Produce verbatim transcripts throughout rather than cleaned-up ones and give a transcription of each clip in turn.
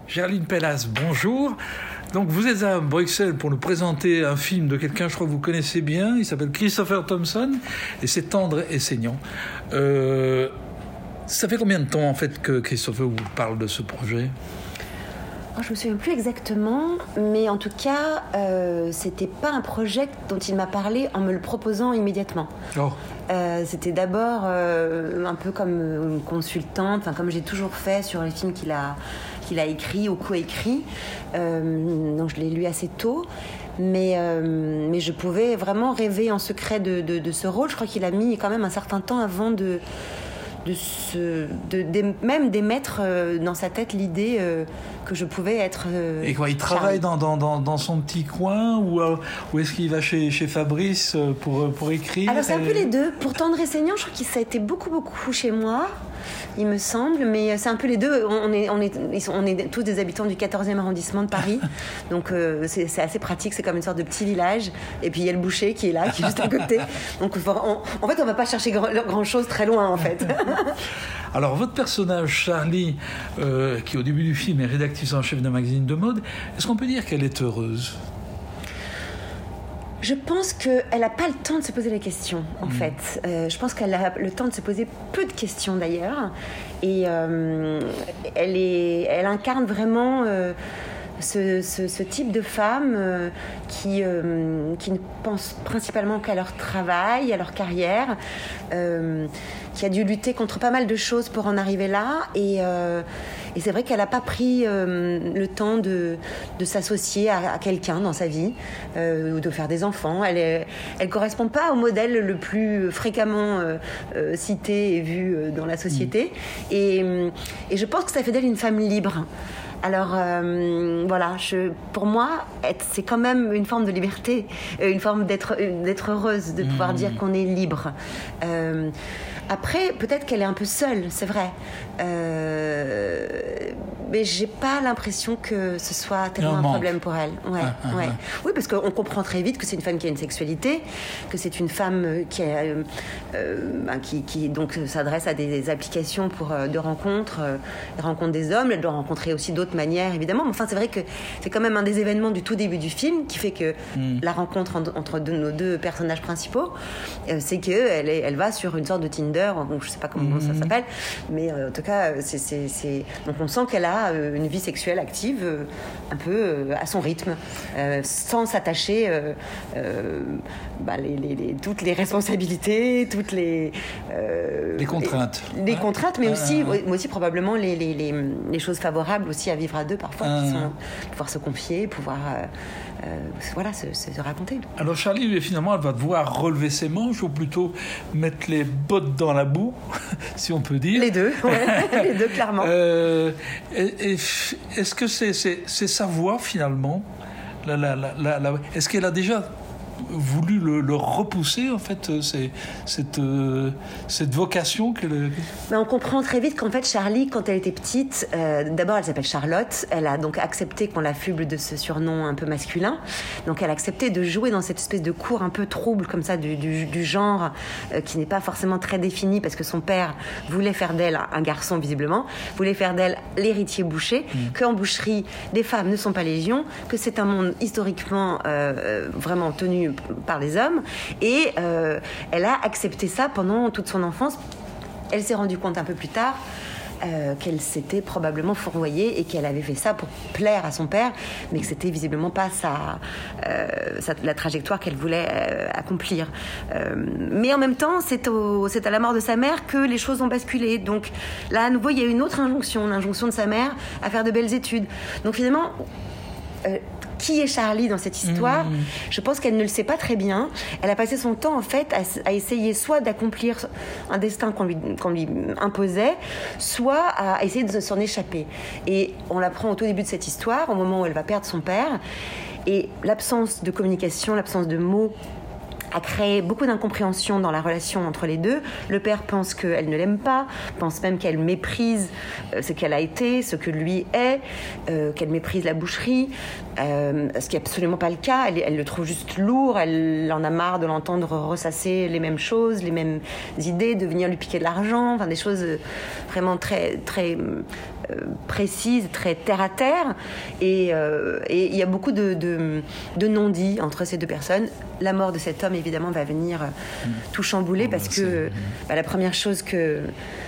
Gerline Pellas, bonjour. Donc vous êtes à Bruxelles pour nous présenter un film de quelqu'un, je crois que vous connaissez bien. Il s'appelle Christopher Thompson et c'est tendre et saignant. Euh, ça fait combien de temps en fait que Christopher vous parle de ce projet ? Oh, je ne me souviens plus exactement, mais en tout cas, euh, c'était pas un projet dont il m'a parlé en me le proposant immédiatement. Oh. Euh, c'était d'abord euh, un peu comme une consultante, enfin comme j'ai toujours fait sur les films qu'il a, qu'il a écrits ou co-écrits. Euh, donc je l'ai lu assez tôt. Mais, euh, mais je pouvais vraiment rêver en secret de, de, de ce rôle. Je crois qu'il a mis quand même un certain temps avant de... de, se, de, de même d'émettre euh, dans sa tête l'idée euh, que je pouvais être euh, et quoi, il travaille dans, dans, dans, dans son petit coin ou, euh, ou est-ce qu'il va chez, chez Fabrice pour, pour écrire? Alors c'est un peu les deux. Pour Tendre et Saignant, je crois que ça a été beaucoup beaucoup chez moi, il me semble, mais c'est un peu les deux. On est, on est, on est tous des habitants du quatorzième arrondissement de Paris, donc euh, c'est, c'est assez pratique, c'est comme une sorte de petit village, et puis il y a le boucher qui est là, qui est juste à côté, donc on, en fait on va pas chercher grand, grand chose très loin en fait. Alors votre personnage Charlie, euh, qui au début du film est rédactrice en chef d'un magazine de mode, est-ce qu'on peut dire qu'elle est heureuse ? Je pense qu'elle n'a pas le temps de se poser les questions, en mmh. fait. Euh, je pense qu'elle a le temps de se poser peu de questions, d'ailleurs. Et euh, elle, est, elle incarne vraiment euh, ce, ce, ce type de femme euh, qui, euh, qui ne pense principalement qu'à leur travail, à leur carrière, euh, qui a dû lutter contre pas mal de choses pour en arriver là. Et... Euh, Et c'est vrai qu'elle n'a pas pris euh, le temps de, de s'associer à, à quelqu'un dans sa vie, euh, ou de faire des enfants. Elle ne correspond pas au modèle le plus fréquemment euh, euh, cité et vu euh, dans la société. Mmh. Et, et je pense que ça fait d'elle une femme libre. Alors euh, voilà, je, pour moi, être, c'est quand même une forme de liberté, une forme d'être, d'être heureuse, de pouvoir mmh. dire qu'on est libre. Euh, Après, peut-être qu'elle est un peu seule, c'est vrai. Euh, mais j'ai pas l'impression que ce soit tellement un problème pour elle. Ouais, ah, ah, ouais. Ah. Oui, parce qu'on comprend très vite que c'est une femme qui a une sexualité, que c'est une femme qui, a, euh, euh, qui, qui donc s'adresse à des applications pour, euh, de rencontres, euh, des rencontres des hommes. Elle doit rencontrer aussi d'autres manières, évidemment. Mais enfin, c'est vrai que c'est quand même un des événements du tout début du film qui fait que mm. la rencontre en, entre deux, nos deux personnages principaux, euh, c'est qu'elle elle va sur une sorte de Tinder. Donc, je ne sais pas comment mmh. ça s'appelle, mais euh, en tout cas, c'est, c'est, c'est... donc on sent qu'elle a euh, une vie sexuelle active, euh, un peu euh, à son rythme, euh, sans s'attacher euh, euh, bah, les, les, les, toutes les responsabilités, toutes les... Euh, les contraintes. Les, les ah. contraintes, mais ah. aussi, mais aussi probablement les, les, les, les choses favorables aussi à vivre à deux parfois, ah. qui sont pouvoir se confier, pouvoir... Euh, Euh, voilà, se, se raconter. Alors Charlie, finalement, elle va devoir relever ses manches ou plutôt mettre les bottes dans la boue, si on peut dire. Les deux, ouais. Les deux, clairement. Euh, et, et, est-ce que c'est, c'est, c'est sa voix, finalement la, la, la, la, la, est-ce qu'elle a déjà voulu le, le repousser, en fait, c'est, cette, euh, cette vocation qu'elle... Mais on comprend très vite qu'en fait, Charlie, quand elle était petite, euh, d'abord, elle s'appelle Charlotte. Elle a donc accepté qu'on l'affuble de ce surnom un peu masculin. Donc, elle a accepté de jouer dans cette espèce de cour un peu trouble, comme ça, du, du, du genre, euh, qui n'est pas forcément très défini, parce que son père voulait faire d'elle un garçon, visiblement, voulait faire d'elle l'héritier boucher, mmh. qu'en boucherie, les femmes ne sont pas légion, que c'est un monde historiquement euh, vraiment tenu par les hommes, et euh, elle a accepté ça pendant toute son enfance. Elle s'est rendue compte un peu plus tard euh, qu'elle s'était probablement fourvoyée et qu'elle avait fait ça pour plaire à son père, mais que c'était visiblement pas sa, euh, sa, la trajectoire qu'elle voulait euh, accomplir. Euh, mais en même temps, c'est, au, c'est à la mort de sa mère que les choses ont basculé. Donc là, à nouveau, il y a une autre injonction, l'injonction de sa mère à faire de belles études. Donc finalement... Euh, qui est Charlie dans cette histoire ? Mmh. Je pense qu'elle ne le sait pas très bien. Elle a passé son temps en fait à, à essayer soit d'accomplir un destin qu'on lui, qu'on lui imposait, soit à essayer de s'en échapper. Et on l'apprend au tout début de cette histoire, au moment où elle va perdre son père, et l'absence de communication, l'absence de mots a créé beaucoup d'incompréhension dans la relation entre les deux. Le père pense qu'elle ne l'aime pas, pense même qu'elle méprise ce qu'elle a été, ce que lui est, euh, qu'elle méprise la boucherie, euh, ce qui n'est absolument pas le cas. Elle, elle le trouve juste lourd, elle en a marre de l'entendre ressasser les mêmes choses, les mêmes idées, de venir lui piquer de l'argent, enfin des choses vraiment très, très euh, précises, très terre à terre. Et euh, et il y a beaucoup de, de, de non-dits entre ces deux personnes. La mort de cet homme, évidemment, va venir mmh. tout chambouler, oh, parce que bah, la première chose que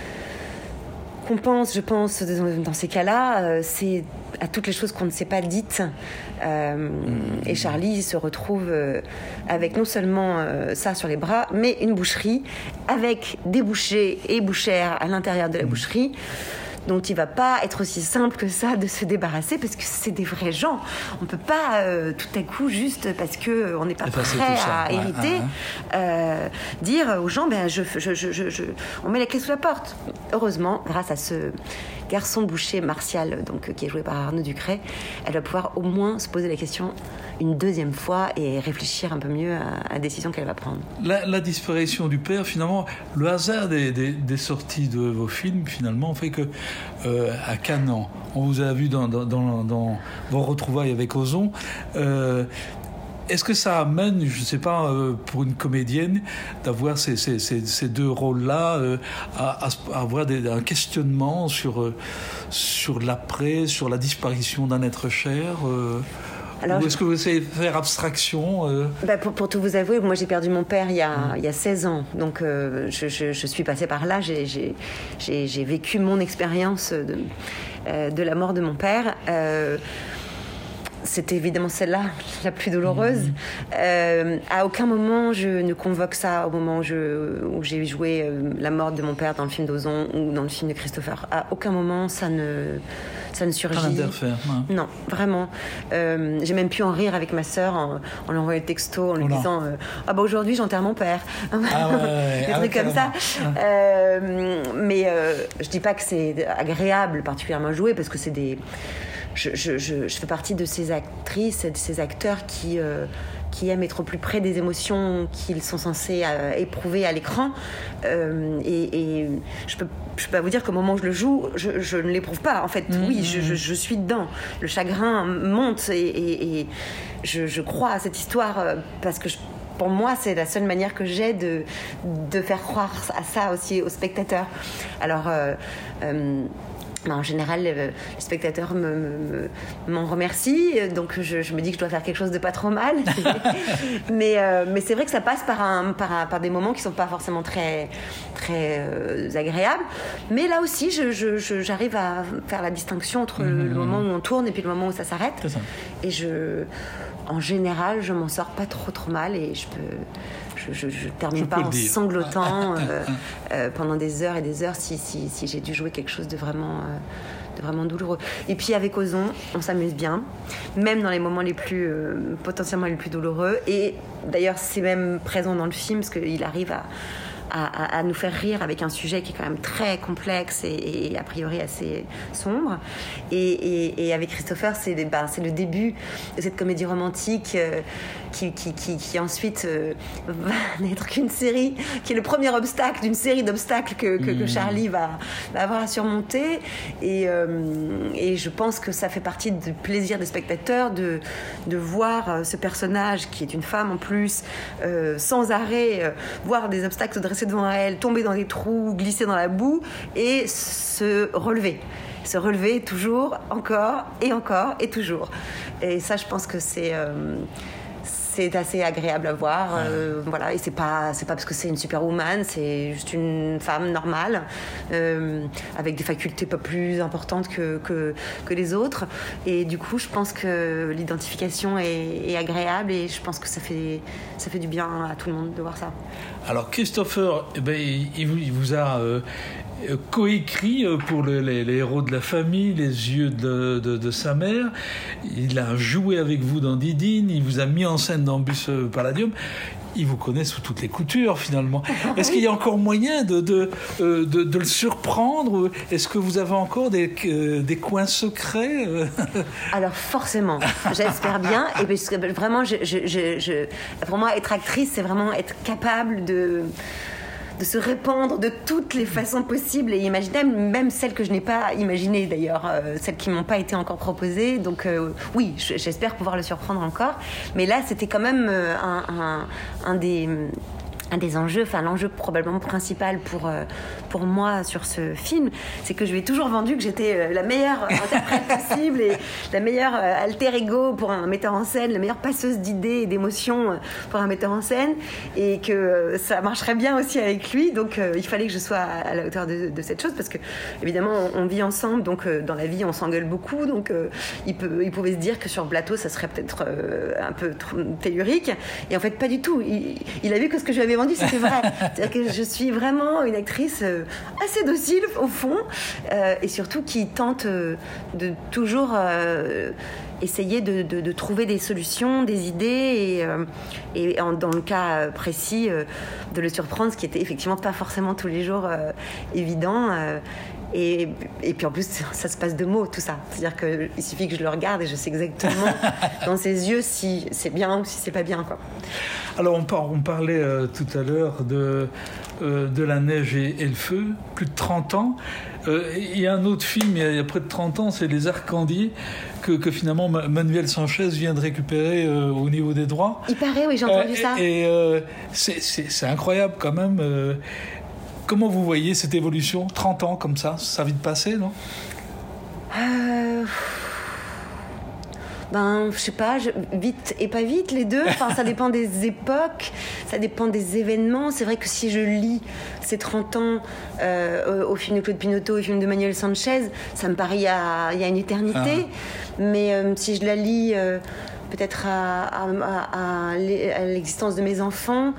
qu'on pense, je pense, dans ces cas-là, euh, c'est à toutes les choses qu'on ne s'est pas dites. Euh, mmh. Et Charlie se retrouve euh, avec non seulement euh, ça sur les bras, mais une boucherie avec des bouchers et bouchères à l'intérieur de la mmh. boucherie, dont il ne va pas être aussi simple que ça de se débarrasser, parce que c'est des vrais gens. On ne peut pas euh, tout à coup, juste parce qu'on n'est pas prêt à hériter, ouais, euh, dire aux gens, ben, je, je, je, je, je, on met la clé sous la porte. Heureusement, grâce à ce garçon boucher Martial, donc, qui est joué par Arnaud Ducret, elle va pouvoir au moins se poser la question une deuxième fois et réfléchir un peu mieux à la décision qu'elle va prendre. La, la disparition du père, finalement, le hasard des, des, des sorties de vos films, finalement, fait que euh, à Cannes, on vous a vu dans, dans, dans, dans vos retrouvailles avec Ozon. Euh, Est-ce que ça amène, je ne sais pas, euh, pour une comédienne, d'avoir ces, ces, ces, ces deux rôles-là, euh, à, à avoir des, un questionnement sur, euh, sur l'après, sur la disparition d'un être cher euh, Alors, ou est-ce que vous essayez de faire abstraction euh... bah pour, pour tout vous avouer, moi j'ai perdu mon père il y a, mmh. il y a seize ans, donc euh, je, je, je suis passée par là, j'ai, j'ai, j'ai, j'ai vécu mon expérience de, euh, de la mort de mon père. Euh, C'était évidemment celle-là, la plus douloureuse. Mmh. Euh, à aucun moment je ne convoque ça au moment où, je, où j'ai joué euh, la mort de mon père dans le film d'Ozon ou dans le film de Christopher. À aucun moment ça ne, ça ne surgit. Pas d'interfère. Ouais. Non, vraiment. Euh, j'ai même pu en rire avec ma sœur en, en lui envoyant le texto, en lui oh disant euh, ah bah aujourd'hui j'enterre mon père. Ah ouais, des ah trucs ouais, comme ça. Ouais. Euh, mais euh, je dis pas que c'est agréable particulièrement jouer, parce que c'est des Je, je, je, je fais partie de ces actrices et de ces acteurs qui, euh, qui aiment être au plus près des émotions qu'ils sont censés euh, éprouver à l'écran. Euh, et, et je peux, je peux pas vous dire qu'au moment où je le joue, je, je ne l'éprouve pas. En fait, mmh, oui, mmh. je, je, je suis dedans. Le chagrin monte et, et, et je, je crois à cette histoire parce que je, pour moi, c'est la seule manière que j'ai de, de faire croire à ça aussi aux spectateurs. Alors... Euh, euh, En général, les spectateurs me, me, m'en remercient, donc je, je me dis que je dois faire quelque chose de pas trop mal. mais, euh, mais c'est vrai que ça passe par, un, par, un, par des moments qui sont pas forcément très, très euh, agréables. Mais là aussi, je, je, je, j'arrive à faire la distinction entre mmh. le moment où on tourne et puis le moment où ça s'arrête. C'est ça. Et je, en général, je m'en sors pas trop trop mal et je peux... Je ne termine je pas en sanglotant euh, euh, pendant des heures et des heures si, si, si j'ai dû jouer quelque chose de vraiment, euh, de vraiment douloureux. Et puis avec Ozon, on s'amuse bien, même dans les moments les plus, euh, potentiellement les plus douloureux. Et d'ailleurs, c'est même présent dans le film, parce qu'il arrive à, à, à nous faire rire avec un sujet qui est quand même très complexe et, et a priori assez sombre. Et, et, et avec Christopher, c'est, ben, c'est le début de cette comédie romantique euh, qui, qui, qui, qui ensuite euh, va n'être qu'une série, qui est le premier obstacle d'une série d'obstacles que, que, mmh. que Charlie va, va avoir à surmonter. Et, euh, et je pense que ça fait partie du plaisir des spectateurs de, de voir ce personnage, qui est une femme en plus, euh, sans arrêt, euh, voir des obstacles se dresser devant elle, tomber dans des trous, glisser dans la boue et se relever. Se relever toujours, encore et encore et toujours. Et ça, je pense que c'est... Euh, c'est assez agréable à voir, euh, voilà, et c'est pas, c'est pas parce que c'est une superwoman, c'est juste une femme normale, euh, avec des facultés pas plus importantes que, que, que les autres, et du coup, je pense que l'identification est, est agréable, et je pense que ça fait, ça fait du bien à tout le monde de voir ça. Alors, Christopher, eh ben, il, il vous a... Euh, coécrit pour le, les, les héros de la famille, les yeux de, de, de sa mère. Il a joué avec vous dans Didine, il vous a mis en scène dans Bus Palladium. Il vous connaît sous toutes les coutures, finalement. Est-ce qu'il y a encore moyen de, de, de, de, de le surprendre? Est-ce que vous avez encore des, des coins secrets? Alors, forcément, j'espère bien. Et parce que vraiment, je, je, je, je, pour moi, être actrice, c'est vraiment être capable de... de se répandre de toutes les façons possibles et imaginables, même celles que je n'ai pas imaginées d'ailleurs, euh, celles qui ne m'ont pas été encore proposées. Donc euh, oui, j'espère pouvoir le surprendre encore. Mais là, c'était quand même euh, un, un, un des... un des enjeux, enfin l'enjeu probablement principal pour, euh, pour moi sur ce film, c'est que je lui ai toujours vendu que j'étais euh, la meilleure interprète possible et la meilleure euh, alter ego pour un metteur en scène, la meilleure passeuse d'idées et d'émotions euh, pour un metteur en scène, et que euh, ça marcherait bien aussi avec lui. Donc euh, il fallait que je sois à, à la hauteur de, de cette chose, parce que évidemment on, on vit ensemble, donc euh, dans la vie on s'engueule beaucoup, donc euh, il, peut, il pouvait se dire que sur le plateau ça serait peut-être euh, un peu tellurique, et en fait pas du tout. Il, il a vu que ce que je lui avais vendu, c'était vrai. C'est-à-dire que je suis vraiment une actrice euh, assez docile au fond, euh, et surtout qui tente euh, de toujours euh, essayer de, de, de trouver des solutions, des idées, et, euh, et en, dans le cas précis euh, de le surprendre, ce qui était effectivement pas forcément tous les jours euh, évident. Euh, Et, et puis en plus, ça se passe de mots, tout ça. C'est-à-dire qu'il suffit que je le regarde et je sais exactement dans ses yeux si c'est bien ou si c'est pas bien, quoi. Alors on, par, on parlait euh, tout à l'heure de, euh, de La Neige et, et le Feu, plus de trente ans. Euh, il y a un autre film, il y a, il y a près de trente ans, c'est Les Arcandiers, que, que finalement Manuel Sanchez vient de récupérer euh, au niveau des droits. Il paraît, oui, j'ai entendu euh, ça. Et, et euh, c'est, c'est, c'est incroyable quand même. Euh, Comment vous voyez cette évolution? trente ans comme ça, ça a vite passé, non? euh... Ben, je sais pas, je... vite et pas vite, les deux. Enfin, ça dépend des époques, ça dépend des événements. C'est vrai que si je lis ces trente ans euh, au film de Claude Pinoteau, au film de Manuel Sanchez, ça me paraît il y a, il y a une éternité. Ah. Mais euh, si je la lis euh, peut-être à, à, à, à l'existence de mes enfants,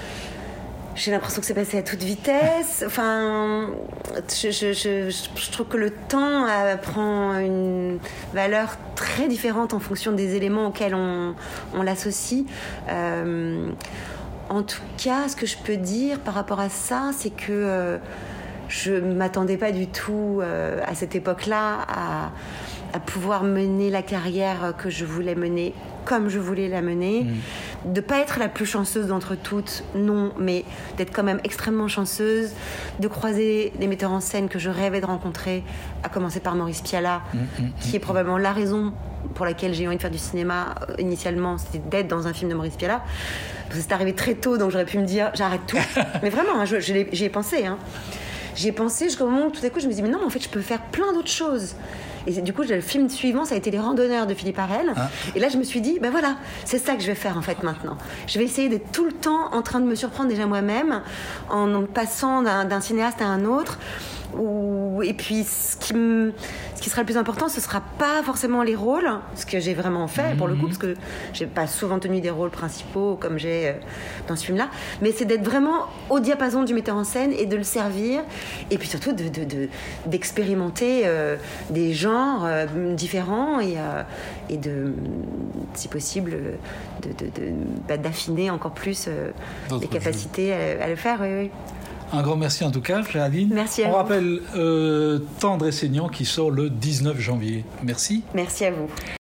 j'ai l'impression que c'est passé à toute vitesse. Enfin, je, je, je, je trouve que le temps euh, prend une valeur très différente en fonction des éléments auxquels on, on l'associe. Euh, en tout cas, ce que je peux dire par rapport à ça, c'est que euh, je ne m'attendais pas du tout euh, à cette époque-là à, à pouvoir mener la carrière que je voulais mener comme je voulais la mener. Mmh. De ne pas être la plus chanceuse d'entre toutes, non, mais d'être quand même extrêmement chanceuse, de croiser des metteurs en scène que je rêvais de rencontrer, à commencer par Maurice Pialat, mmh, mmh, qui est probablement la raison pour laquelle j'ai eu envie de faire du cinéma initialement, c'était d'être dans un film de Maurice Pialat. C'est arrivé très tôt, donc j'aurais pu me dire j'arrête tout. Mais vraiment, hein, je, je l'ai, j'y ai pensé. Hein. J'y ai pensé jusqu'au moment où tout à coup je me dis mais non, en fait je peux faire plein d'autres choses. Et du coup, le film suivant, ça a été Les Randonneurs de Philippe Harel. Ah. Et là, je me suis dit, ben voilà, c'est ça que je vais faire en fait maintenant. Je vais essayer d'être tout le temps en train de me surprendre déjà moi-même, en passant d'un, d'un cinéaste à un autre. Ou, et puis, ce qui, me, ce qui sera le plus important, ce sera pas forcément les rôles, ce que j'ai vraiment fait pour le coup, parce que j'ai pas souvent tenu des rôles principaux comme j'ai euh, dans ce film-là, mais c'est d'être vraiment au diapason du metteur en scène et de le servir, et puis surtout de, de, de, d'expérimenter euh, des genres euh, différents et, euh, et de, si possible, de, de, de, bah, d'affiner encore plus euh, les capacités à, à le faire. Oui, oui. Un grand merci en tout cas, Géraldine. Merci à On vous. rappelle euh, Tendre et Saignant qui sort le dix-neuf janvier. Merci. Merci à vous.